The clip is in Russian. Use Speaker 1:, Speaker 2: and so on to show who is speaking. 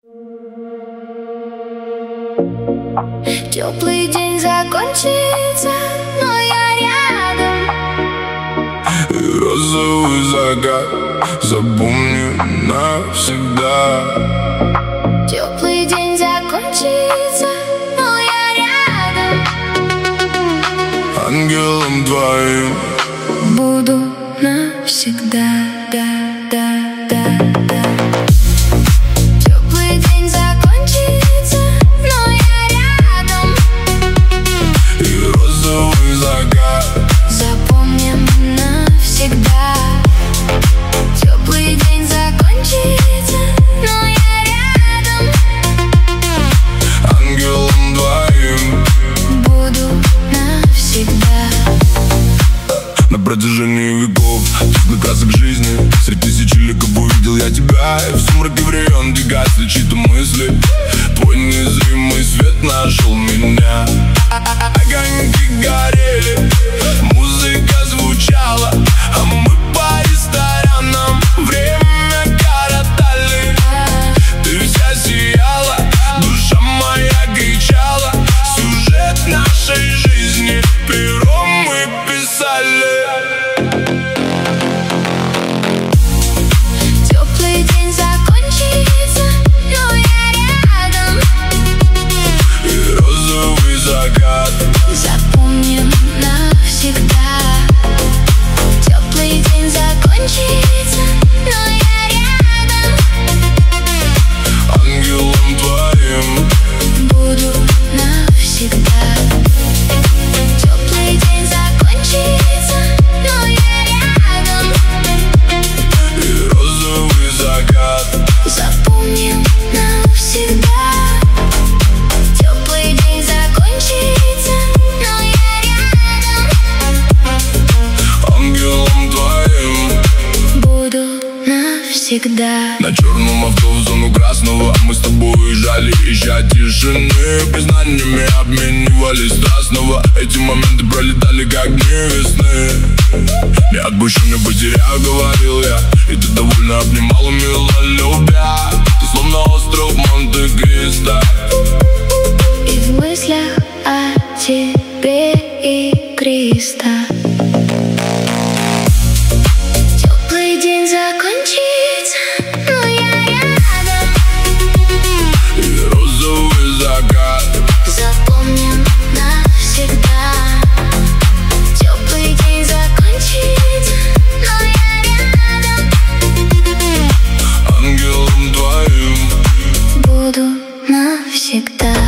Speaker 1: Теплый день закончится, но я рядом.
Speaker 2: И розовый закат запомню навсегда.
Speaker 1: Теплый день закончится, но я рядом.
Speaker 2: Ангелом твоим
Speaker 1: буду навсегда. Теплый день закончится, но я рядом.
Speaker 2: И розовый закат
Speaker 1: запомним навсегда. Теплый день закончится, но я рядом.
Speaker 2: ангелом твоим
Speaker 1: буду навсегда.
Speaker 2: на протяжении веков теплый красок жизни. Среди тысячи ликов увидел я тебя. И в сумраке времен двигаться чьи-то мысли. Твой незримый свет нашел меня. Огоньки горели, музыка звучала, а мы по ресторанам время коротали. Ты вся сияла, душа моя кричала. Сюжет нашей жизни пером мы писали.
Speaker 1: Теплый день закончится, но я рядом.
Speaker 2: И розовый закат
Speaker 1: запомним навсегда. Теплый день закончится, но я рядом.
Speaker 2: ангелом твоим
Speaker 1: буду навсегда. Теплый день закончится, но я рядом.
Speaker 2: и розовый закат
Speaker 1: запомним навсегда. Теплый день закончится, но я рядом.
Speaker 2: ангелом твоим
Speaker 1: буду навсегда.
Speaker 2: на черном авто в зону красного мы с тобой уезжали, ища тишины. Признаниями обменивались страстного. Эти моменты пролетали как дни весны. Не отпущу, не потеряю, говорил я. И ты довольно обнимала, мило любя. Ты словно остров Монте-Кристо.
Speaker 1: И в мыслях о тебе игристо. Теплый день закончится, но я рядом.
Speaker 2: И розовый закат
Speaker 1: Запомним навсегда. Теплый день закончится, но я рядом.
Speaker 2: ангелом твоим
Speaker 1: Буду навсегда.